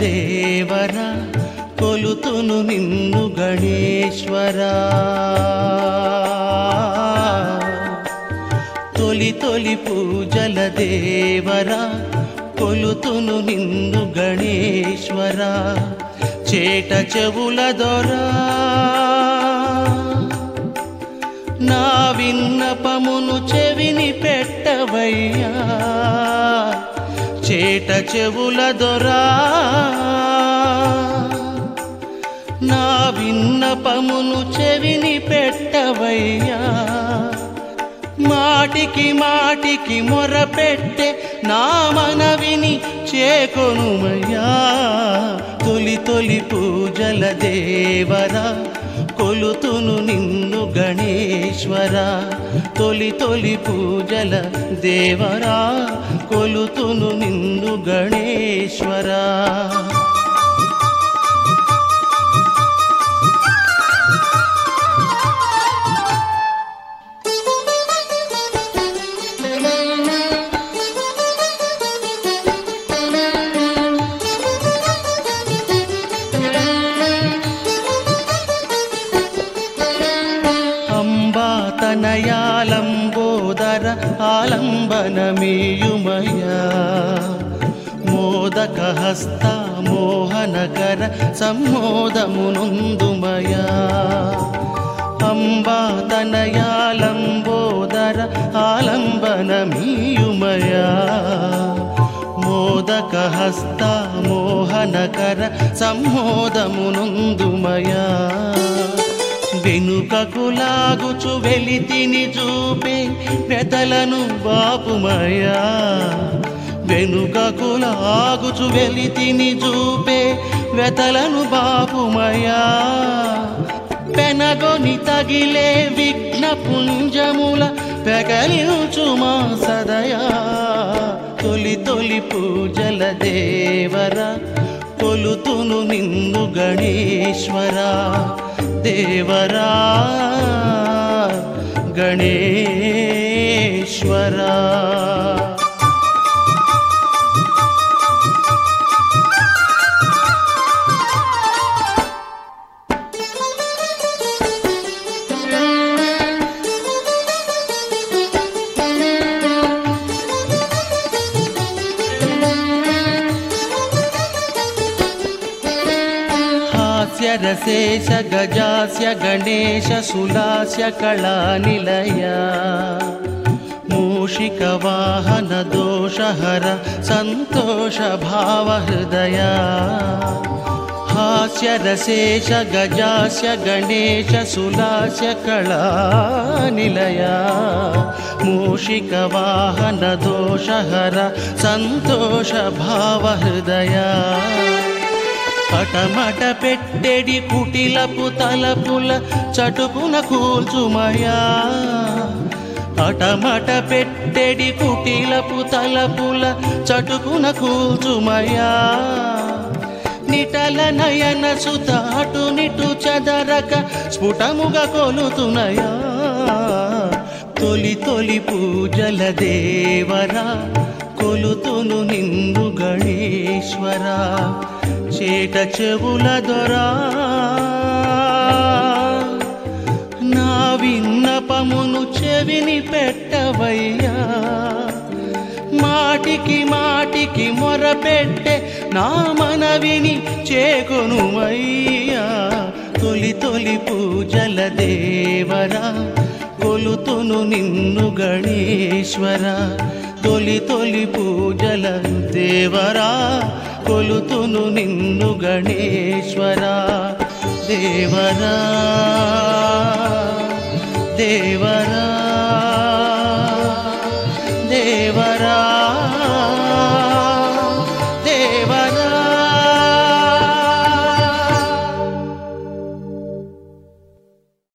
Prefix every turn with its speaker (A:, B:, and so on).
A: దేవర కొలుతును నిన్ను గణేశ్వరా తొలి తొలి పూజల దేవర కొలుతును నిన్ను గణేశ్వరా చేట చెవుల దొరా నా విన్నపమును చెవిని పెట్టవయ్యా చేట చెవుల దొరా నా విన్నపమును చెవిని పెట్టవయ్యా మాటికి మాటికి మొరపెట్టే నా మనవిని చేకొనుమయ్యా తొలి తొలి పూజల దేవరా కొలుతును నిన్ను గణేశ్వరా తొలి తొలి పూజల దేవరా కొలుతును నిన్ను గణేశ్వరా తనయాలంబోదర ఆలంబనమీయుమయా మోదక హస్త మోహనకర సమ్మోదమునుందుమయా అంబా తనయాలంబోదర ఆలంబనమీయుమయా మోదక హస్త మోహనకర సమ్మోదమునుందుమయా వెనుకకు లాగుచు వెలితిని చూపే పెదలను బాపుమయా వెనుకకు లాగుచు వెలితిని చూపే వెతలను బాపుమయా పెనగొని తగిలే విఘ్న పుంజముల పెగలించుమా సదయా తొలి తొలి పూజల దేవరా కొలుతును నిన్ను గణేశ్వరా దేవరా గణేశ్వరా రసేశ గజాస్య గణేశ సులాస్య కళానిలయ మూషిక వాహన దోషహర సంతోష భావ హృదయ హాస్య రసేశ గజాస్య గణేశ సులాస్య కళానిలయ మూషిక వాహన దోషహర సంతోష భావ హృదయ పటమట పెట్టెడి కుటిలపు తలపుల చటుకున కూల్చుమయా పటమట పెట్టెడి కుటిలపు తలపుల చటుకున కూల్చుమయా నిటల నయన సుతాటు నిటు చదరక స్ఫుటముగా కొలుతునయా తొలి తొలి పూజల దేవరా కొలుతును నిన్ను గణేశ్వరా చేట చెవుల దొరా నా విన్నపమును చెవిని పెట్టవయ్యా మాటికి మాటికి మొరపెట్టే నా మనవిని చేకొనుమయ్యా తొలి తొలి పూజల దేవరా కొలుతును నిన్ను గణేశ్వరా తొలి తొలి పూజల దేవరా కొలుతును నిన్ను గణేశ్వరా దేవరా దేవరా దేవరా